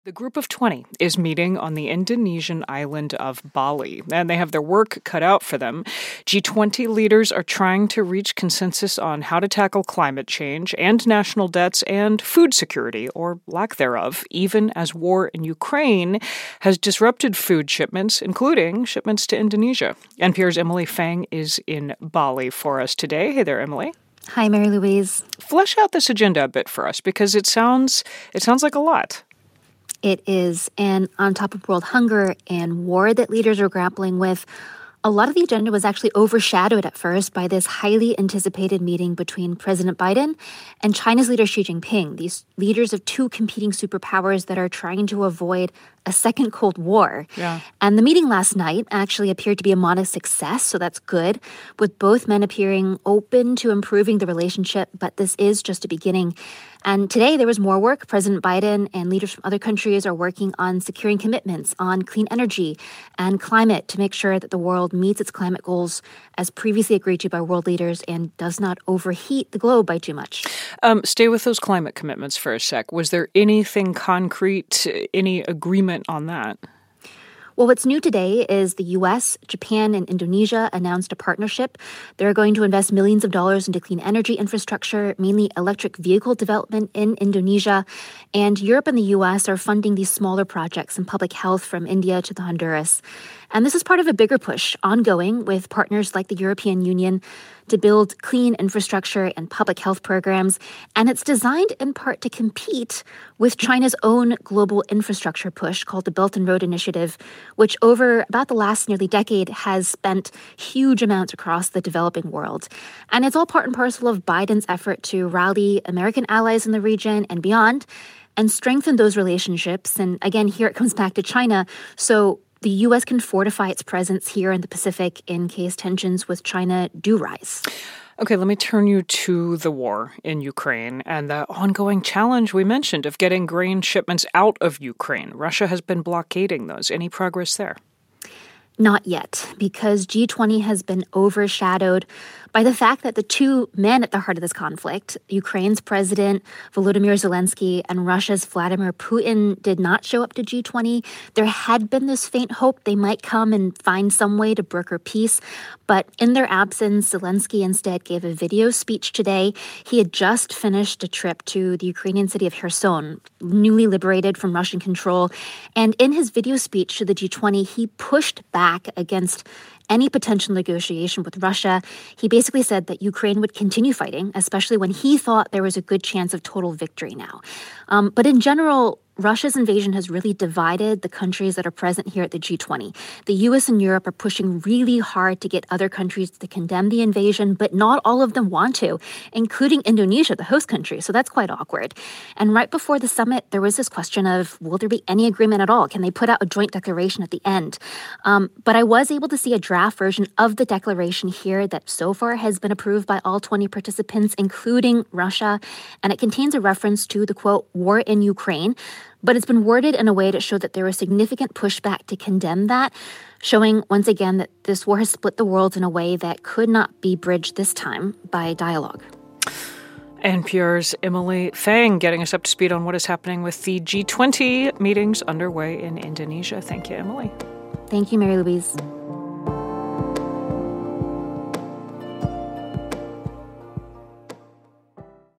The Group of 20 is meeting on the Indonesian island of Bali, and they have their work cut out for them. G20 leaders are trying to reach consensus on how to tackle climate change and national debts and food security, or lack thereof, even as war in Ukraine has disrupted food shipments, including shipments to Indonesia. NPR's Emily Feng is in Bali for us today. Hey there, Emily. Hi, Mary Louise. Flesh out this agenda a bit for us, because it sounds like a lot. It is. And on top of world hunger and war that leaders are grappling with, a lot of the agenda was actually overshadowed at first by this highly anticipated meeting between President Biden and China's leader Xi Jinping, these leaders of two competing superpowers that are trying to avoid a second Cold War. Yeah. And the meeting last night actually appeared to be a modest success, so that's good, with both men appearing open to improving the relationship, but this is just a beginning. And today there was more work. President Biden and leaders from other countries are working on securing commitments on clean energy and climate to make sure that the world meets its climate goals as previously agreed to by world leaders and does not overheat the globe by too much. Stay with those climate commitments for a sec. Was there anything concrete, any agreement on that? Well, what's new today is the U.S., Japan, and Indonesia announced a partnership. They're going to invest millions of dollars into clean energy infrastructure, mainly electric vehicle development in Indonesia. And Europe and the U.S. are funding these smaller projects in public health from India to the Honduras. And this is part of a bigger push ongoing with partners like the European Union to build clean infrastructure and public health programs. And it's designed in part to compete with China's own global infrastructure push called the Belt and Road Initiative, which over about the last nearly decade has spent huge amounts across the developing world. And it's all part and parcel of Biden's effort to rally American allies in the region and beyond and strengthen those relationships. And again, here it comes back to China. So the U.S. can fortify its presence here in the Pacific in case tensions with China do rise. Okay, let me turn you to the war in Ukraine and the ongoing challenge we mentioned of getting grain shipments out of Ukraine. Russia has been blockading those. Any progress there? Not yet, because G20 has been overshadowed by the fact that the two men at the heart of this conflict, Ukraine's President Volodymyr Zelensky and Russia's Vladimir Putin, did not show up to G20. There had been this faint hope they might come and find some way to broker peace. But in their absence, Zelensky instead gave a video speech today. He had just finished a trip to the Ukrainian city of Kherson, newly liberated from Russian control. And in his video speech to the G20, he pushed back against any potential negotiation with Russia. He basically said that Ukraine would continue fighting, especially when he thought there was a good chance of total victory now. But in general, Russia's invasion has really divided the countries that are present here at the G20. The U.S. and Europe are pushing really hard to get other countries to condemn the invasion, but not all of them want to, including Indonesia, the host country. So that's quite awkward. And right before the summit, there was this question of, will there be any agreement at all? Can they put out a joint declaration at the end? But I was able to see a draft version of the declaration here that so far has been approved by all 20 participants, including Russia. And it contains a reference to the, quote, war in Ukraine. But it's been worded in a way to show that there was significant pushback to condemn that, showing once again that this war has split the world in a way that could not be bridged this time by dialogue. NPR's Emily Feng getting us up to speed on what is happening with the G20 meetings underway in Indonesia. Thank you, Emily. Thank you, Mary Louise.